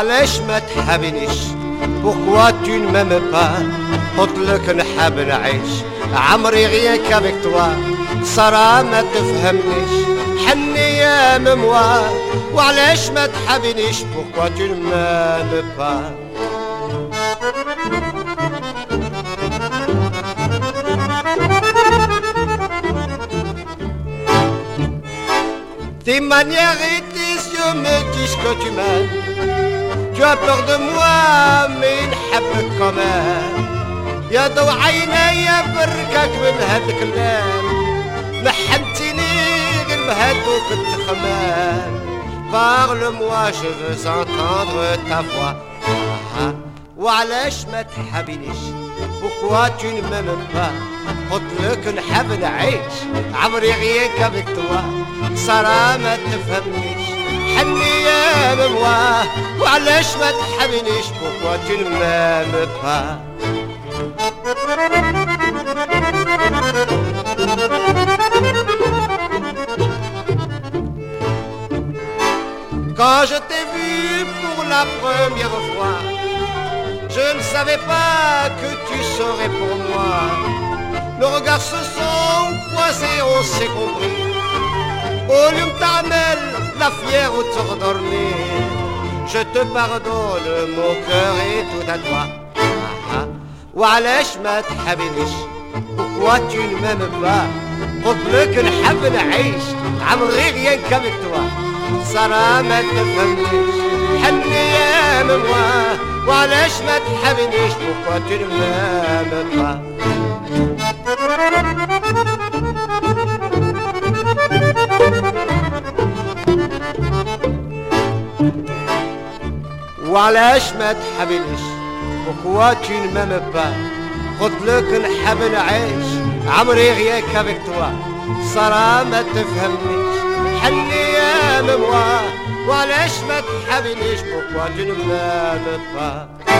وعلاش ما تحبنيش pourquoi tu ne m'aimes pas قلتلك نحب نعيش عمري غياك avec toi صرا ما تفهمنيش حني يا مموا وعلاش ما تحبنيش pourquoi tu ne m'aimes pas Tes manières et tes yeux me disent que tu m'aimes. Tu as peur de moi mais نحبك quand même. يا ضو عيني بركك من هاد الكلام. محنتيني غير بهادوك التخمام. Parle-moi, je veux entendre ta voix. وعلاش ما تحبنيش pourquoi tu ne m'aimes pas قلتلك نحب نعيش عمري غياك avec toi صرا ما تفهمنيش حني يا ممواه وعلاش ما تحبنيش pourquoi tu ne m'aimes pas Quand je t'ai vu pour la première fois Je ne savais pas que tu serais pour moi. Nos regards se sont croisés, on s'est compris. Au تعمل la fière auteur dormir. Je te pardonne, mon cœur est tout à toi. وعلاش ما تحبنيش pourquoi tu ne m'aimes pas قلتلك نحب نعيش عمري غياك avec toi صرا ما تفهمنيش حني يا ممواه وعلاش ما تحبنيش pourquoi tu ne m'aimes pas وعلاش ما تحبنيش pourquoi tu ne m'aimes pas قلتلك نحب نعيش عمري غياك avec toi صرا ما تفهمنيش حني يا ممواه وعلاش ما تحبنيش pourquoi tu ne m'aimes pas